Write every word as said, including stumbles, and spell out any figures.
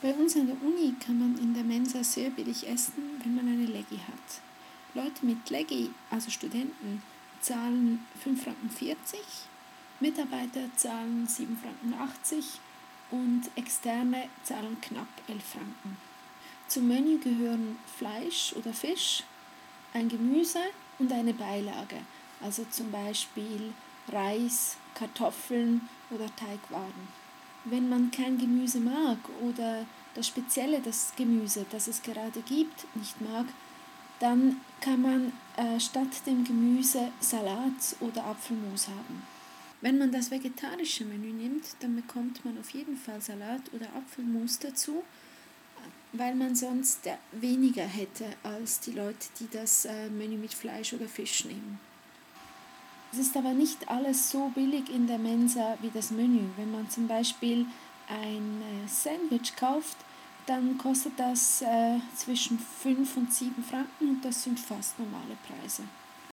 Bei uns an der Uni kann man in der Mensa sehr billig essen, wenn man eine Leggi hat. Leute mit Leggi, also Studenten, zahlen fünf Franken vierzig, Mitarbeiter zahlen sieben Franken achtzig und Externe zahlen knapp elf Franken. Zum Menü gehören Fleisch oder Fisch, ein Gemüse und eine Beilage, also zum Beispiel Reis, Kartoffeln oder Teigwaren. Wenn man kein Gemüse mag oder das Spezielle, das Gemüse, das es gerade gibt, nicht mag, dann kann man äh, statt dem Gemüse Salat oder Apfelmus haben. Wenn man das vegetarische Menü nimmt, dann bekommt man auf jeden Fall Salat oder Apfelmus dazu, weil man sonst weniger hätte als die Leute, die das äh, Menü mit Fleisch oder Fisch nehmen. Es ist aber nicht alles so billig in der Mensa wie das Menü. Wenn man zum Beispiel ein äh, Sandwich kauft, dann kostet das äh, zwischen fünf und sieben Franken und das sind fast normale Preise.